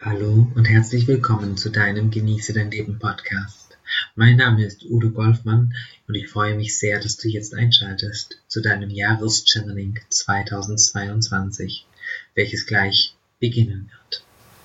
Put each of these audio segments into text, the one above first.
Hallo und herzlich willkommen zu deinem Genieße dein Leben Podcast. Mein Name ist Udo Golfmann und ich freue mich sehr, dass du jetzt einschaltest zu deinem Jahreschanneling 2022, welches gleich beginnen wird.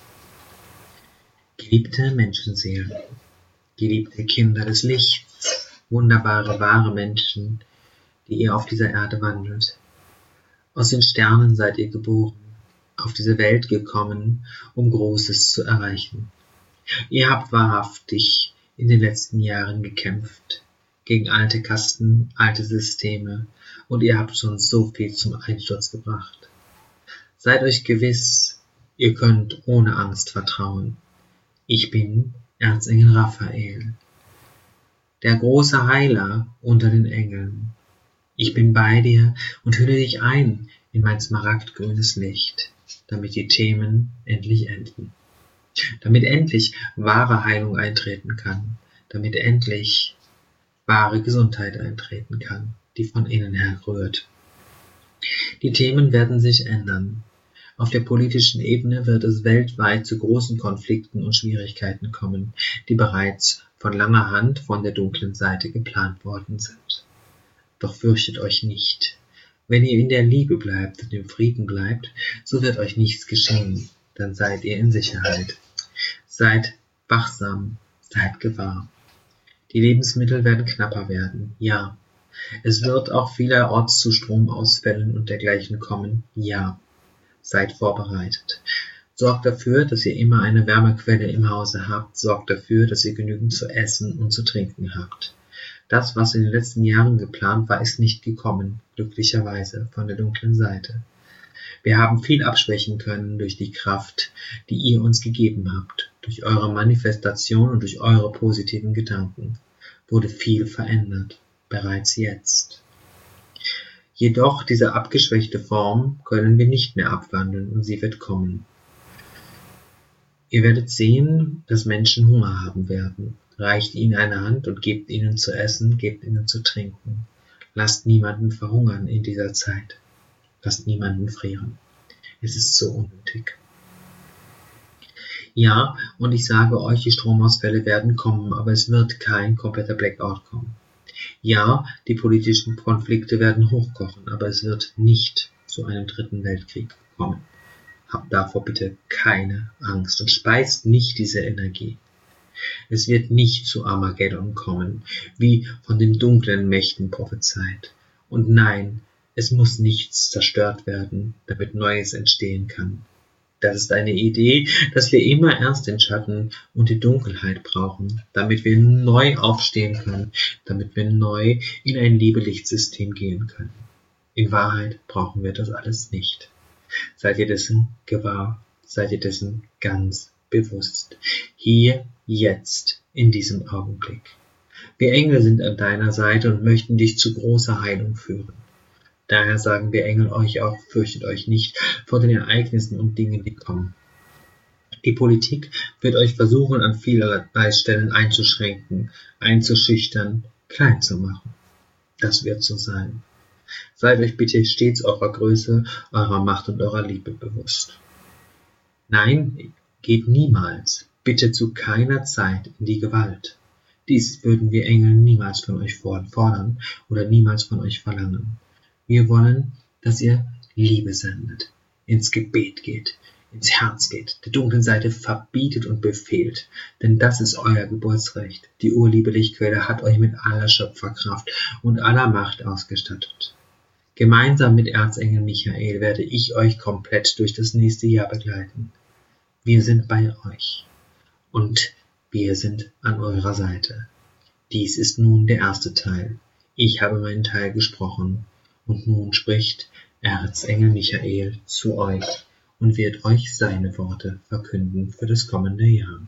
Geliebte Menschenseelen, geliebte Kinder des Lichts, wunderbare, wahre Menschen, die ihr auf dieser Erde wandelt. Aus den Sternen seid ihr geboren, auf diese Welt gekommen, um Großes zu erreichen. Ihr habt wahrhaftig in den letzten Jahren gekämpft, gegen alte Kasten, alte Systeme, und ihr habt schon so viel zum Einsturz gebracht. Seid euch gewiss, ihr könnt ohne Angst vertrauen. Ich bin Erzengel Raphael, der große Heiler unter den Engeln. Ich bin bei dir und hülle dich ein in mein smaragdgrünes Licht, damit die Themen endlich enden. Damit endlich wahre Heilung eintreten kann, damit endlich wahre Gesundheit eintreten kann, die von innen her rührt. Die Themen werden sich ändern. Auf der politischen Ebene wird es weltweit zu großen Konflikten und Schwierigkeiten kommen, die bereits von langer Hand von der dunklen Seite geplant worden sind. Doch fürchtet euch nicht. Wenn ihr in der Liebe bleibt und im Frieden bleibt, so wird euch nichts geschehen, dann seid ihr in Sicherheit. Seid wachsam, seid gewahr. Die Lebensmittel werden knapper werden, ja. Es wird auch vielerorts zu Stromausfällen und dergleichen kommen, ja. Seid vorbereitet. Sorgt dafür, dass ihr immer eine Wärmequelle im Hause habt. Sorgt dafür, dass ihr genügend zu essen und zu trinken habt. Das, was in den letzten Jahren geplant war, ist nicht gekommen, glücklicherweise, von der dunklen Seite. Wir haben viel abschwächen können durch die Kraft, die ihr uns gegeben habt. Durch eure Manifestation und durch eure positiven Gedanken wurde viel verändert, bereits jetzt. Jedoch diese abgeschwächte Form können wir nicht mehr abwandeln und sie wird kommen. Ihr werdet sehen, dass Menschen Hunger haben werden. Reicht ihnen eine Hand und gebt ihnen zu essen, gebt ihnen zu trinken. Lasst niemanden verhungern in dieser Zeit. Lasst niemanden frieren. Es ist so unnötig. Ja, und ich sage euch, die Stromausfälle werden kommen, aber es wird kein kompletter Blackout kommen. Ja, die politischen Konflikte werden hochkochen, aber es wird nicht zu einem dritten Weltkrieg kommen. Habt davor bitte keine Angst und speist nicht diese Energie. Es wird nicht zu Armageddon kommen, wie von den dunklen Mächten prophezeit. Und nein, es muss nichts zerstört werden, damit Neues entstehen kann. Das ist eine Idee, dass wir immer erst den Schatten und die Dunkelheit brauchen, damit wir neu aufstehen können, damit wir neu in ein Liebe-Licht-System gehen können. In Wahrheit brauchen wir das alles nicht. Seid ihr dessen gewahr, seid ihr dessen ganz bewusst. Hier, jetzt, in diesem Augenblick. Wir Engel sind an deiner Seite und möchten dich zu großer Heilung führen. Daher sagen wir Engel euch auch, fürchtet euch nicht vor den Ereignissen und Dingen, die kommen. Die Politik wird euch versuchen, an vielerlei Stellen einzuschränken, einzuschüchtern, klein zu machen. Das wird so sein. Seid euch bitte stets eurer Größe, eurer Macht und eurer Liebe bewusst. Nein, geht niemals, bitte zu keiner Zeit in die Gewalt. Dies würden wir Engel niemals von euch fordern oder niemals von euch verlangen. Wir wollen, dass ihr Liebe sendet, ins Gebet geht, ins Herz geht, der dunklen Seite verbietet und befehlt, denn das ist euer Geburtsrecht. Die Urliebe-Lichtquelle hat euch mit aller Schöpferkraft und aller Macht ausgestattet. Gemeinsam mit Erzengel Michael werde ich euch komplett durch das nächste Jahr begleiten. Wir sind bei euch und wir sind an eurer Seite. Dies ist nun der erste Teil. Ich habe meinen Teil gesprochen und nun spricht Erzengel Michael zu euch und wird euch seine Worte verkünden für das kommende Jahr.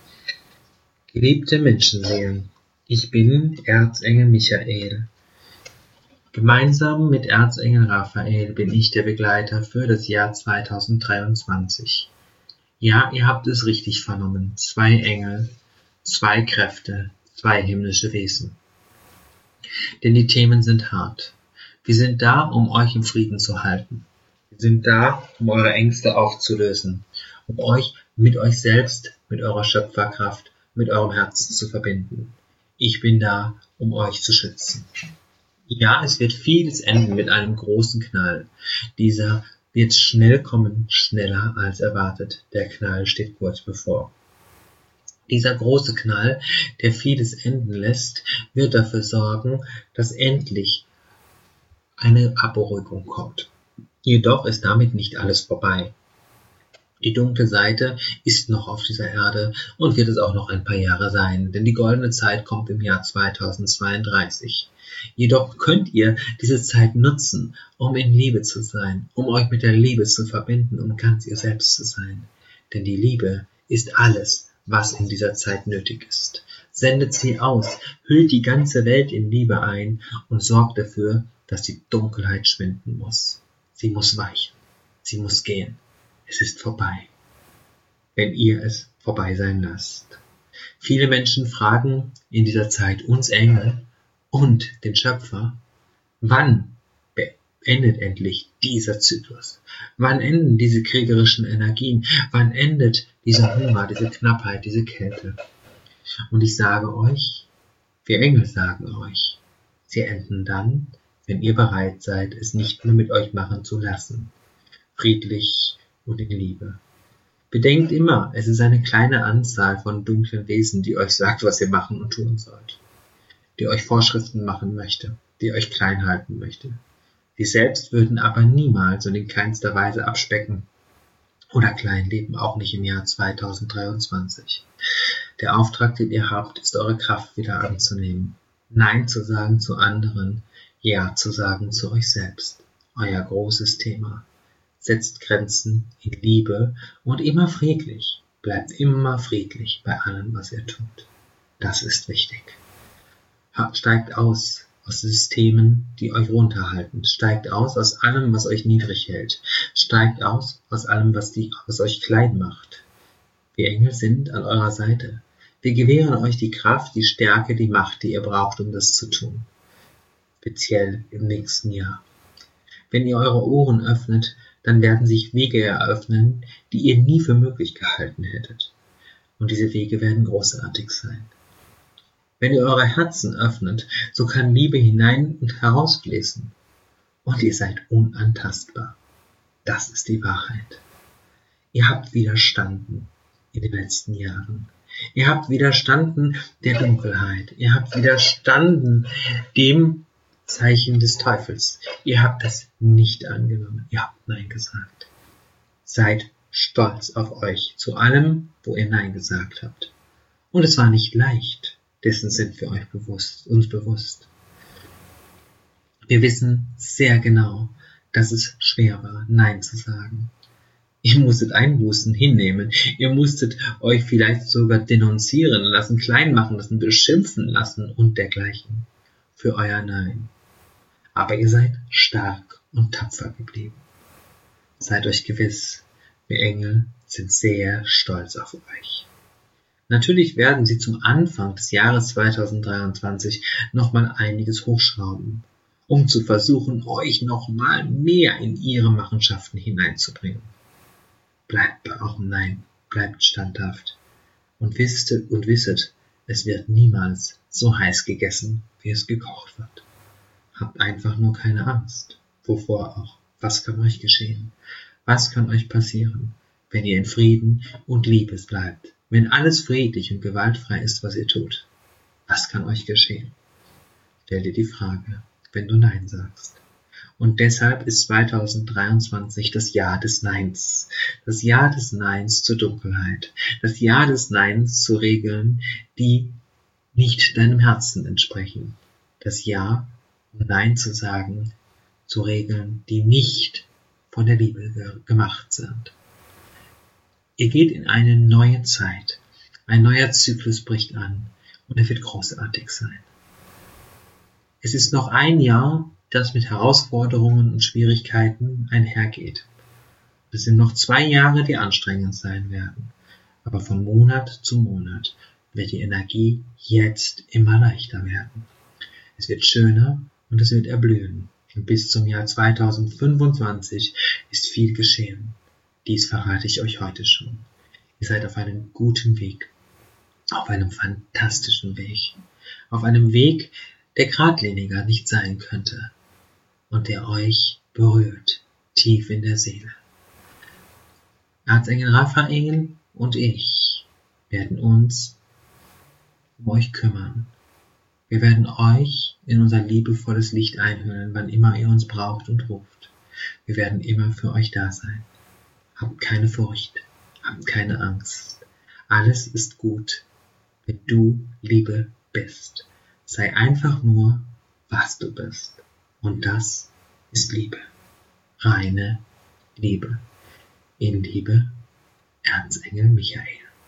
Geliebte Menschenseelen, ich bin Erzengel Michael. Gemeinsam mit Erzengel Raphael bin ich der Begleiter für das Jahr 2023. Ja, ihr habt es richtig vernommen. 2 Engel, 2 Kräfte, 2 himmlische Wesen. Denn die Themen sind hart. Wir sind da, um euch im Frieden zu halten. Wir sind da, um eure Ängste aufzulösen, um euch mit euch selbst, mit eurer Schöpferkraft, mit eurem Herzen zu verbinden. Ich bin da, um euch zu schützen. Ja, es wird vieles enden mit einem großen Knall. Dieser wird schnell kommen, schneller als erwartet. Der Knall steht kurz bevor. Dieser große Knall, der vieles enden lässt, wird dafür sorgen, dass endlich eine Abberuhigung kommt. Jedoch ist damit nicht alles vorbei. Die dunkle Seite ist noch auf dieser Erde und wird es auch noch ein paar Jahre sein, denn die goldene Zeit kommt im Jahr 2032. Jedoch könnt ihr diese Zeit nutzen, um in Liebe zu sein, um euch mit der Liebe zu verbinden, um ganz ihr selbst zu sein. Denn die Liebe ist alles, was in dieser Zeit nötig ist. Sendet sie aus, hüllt die ganze Welt in Liebe ein und sorgt dafür, dass die Dunkelheit schwinden muss. Sie muss weichen, sie muss gehen. Es ist vorbei, wenn ihr es vorbei sein lasst. Viele Menschen fragen in dieser Zeit uns Engel und den Schöpfer, wann endet endlich dieser Zyklus? Wann enden diese kriegerischen Energien? Wann endet dieser Hunger, diese Knappheit, diese Kälte? Und ich sage euch, wir Engel sagen euch, sie enden dann, wenn ihr bereit seid, es nicht mehr mit euch machen zu lassen. Friedlich und in Liebe. Bedenkt immer, es ist eine kleine Anzahl von dunklen Wesen, die euch sagt, was ihr machen und tun sollt. Die euch Vorschriften machen möchte, die euch klein halten möchte. Die selbst würden aber niemals und in keinster Weise abspecken oder klein leben, auch nicht im Jahr 2023. Der Auftrag, den ihr habt, ist eure Kraft wieder anzunehmen. Nein zu sagen zu anderen, Ja zu sagen zu euch selbst. Euer großes Thema. Setzt Grenzen in Liebe und immer friedlich. Bleibt immer friedlich bei allem, was ihr tut. Das ist wichtig. Steigt aus Systemen, die euch runterhalten. Steigt aus allem, was euch niedrig hält. Steigt aus allem, was euch klein macht. Wir Engel sind an eurer Seite. Wir gewähren euch die Kraft, die Stärke, die Macht, die ihr braucht, um das zu tun. Speziell im nächsten Jahr. Wenn ihr eure Ohren öffnet, dann werden sich Wege eröffnen, die ihr nie für möglich gehalten hättet. Und diese Wege werden großartig sein. Wenn ihr eure Herzen öffnet, so kann Liebe hinein und herausfließen. Und ihr seid unantastbar. Das ist die Wahrheit. Ihr habt widerstanden in den letzten Jahren. Ihr habt widerstanden der Dunkelheit. Ihr habt widerstanden dem Zeichen des Teufels. Ihr habt das nicht angenommen. Ihr habt Nein gesagt. Seid stolz auf euch zu allem, wo ihr Nein gesagt habt. Und es war nicht leicht. Dessen sind wir uns bewusst. Wir wissen sehr genau, dass es schwer war, Nein zu sagen. Ihr musstet Einbußen hinnehmen. Ihr musstet euch vielleicht sogar denunzieren lassen, klein machen lassen, beschimpfen lassen und dergleichen. Für euer Nein. Aber ihr seid stark und tapfer geblieben. Seid euch gewiss, wir Engel sind sehr stolz auf euch. Natürlich werden sie zum Anfang des Jahres 2023 nochmal einiges hochschrauben, um zu versuchen, euch nochmal mehr in ihre Machenschaften hineinzubringen. Bleibt bei eurem Nein, bleibt standhaft und wisset, es wird niemals so heiß gegessen, wie es gekocht wird. Habt einfach nur keine Angst. Wovor auch? Was kann euch geschehen? Was kann euch passieren, wenn ihr in Frieden und Liebe bleibt? Wenn alles friedlich und gewaltfrei ist, was ihr tut? Was kann euch geschehen? Stell dir die Frage, wenn du Nein sagst. Und deshalb ist 2023 das Jahr des Neins. Das Jahr des Neins zur Dunkelheit. Das Jahr des Neins zu Regeln, die nicht deinem Herzen entsprechen. Das Jahr, um Nein zu sagen, zu Regeln, die nicht von der Liebe gemacht sind. Ihr geht in eine neue Zeit. Ein neuer Zyklus bricht an und er wird großartig sein. Es ist noch ein Jahr, das mit Herausforderungen und Schwierigkeiten einhergeht. Es sind noch 2 Jahre, die anstrengend sein werden. Aber von Monat zu Monat wird die Energie jetzt immer leichter werden. Es wird schöner und es wird erblühen. Und bis zum Jahr 2025 ist viel geschehen. Dies verrate ich euch heute schon. Ihr seid auf einem guten Weg, auf einem fantastischen Weg, auf einem Weg, der geradliniger nicht sein könnte und der euch berührt, tief in der Seele. Erzengel Raphael und ich werden uns um euch kümmern. Wir werden euch in unser liebevolles Licht einhüllen, wann immer ihr uns braucht und ruft. Wir werden immer für euch da sein. Habt keine Furcht, habt keine Angst. Alles ist gut, wenn du Liebe bist. Sei einfach nur, was du bist. Und das ist Liebe. Reine Liebe. In Liebe, Erzengel Michael.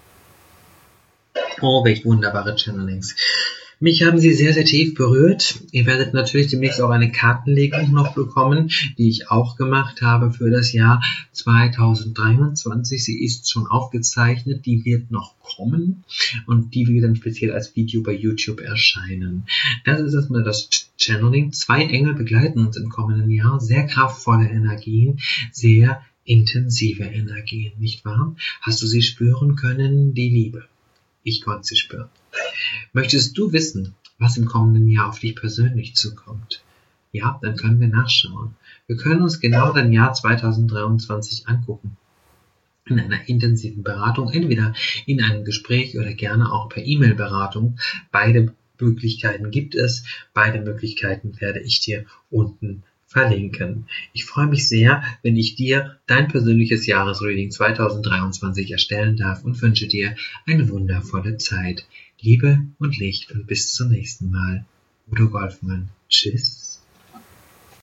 Oh, welch wunderbare Channelings. Mich haben sie sehr, sehr tief berührt. Ihr werdet natürlich demnächst auch eine Kartenlegung noch bekommen, die ich auch gemacht habe für das Jahr 2023. Sie ist schon aufgezeichnet, die wird noch kommen und die wird dann speziell als Video bei YouTube erscheinen. Das ist erstmal das Channeling. 2 Engel begleiten uns im kommenden Jahr. Sehr kraftvolle Energien, sehr intensive Energien, nicht wahr? Hast du sie spüren können, die Liebe? Ich konnte sie spüren. Möchtest du wissen, was im kommenden Jahr auf dich persönlich zukommt? Ja, dann können wir nachschauen. Wir können uns genau dein Jahr 2023 angucken. In einer intensiven Beratung, entweder in einem Gespräch oder gerne auch per E-Mail-Beratung. Beide Möglichkeiten gibt es. Beide Möglichkeiten werde ich dir unten verlinken. Ich freue mich sehr, wenn ich dir dein persönliches Jahresreading 2023 erstellen darf und wünsche dir eine wundervolle Zeit. Liebe und Licht und bis zum nächsten Mal. Udo Golfmann. Tschüss.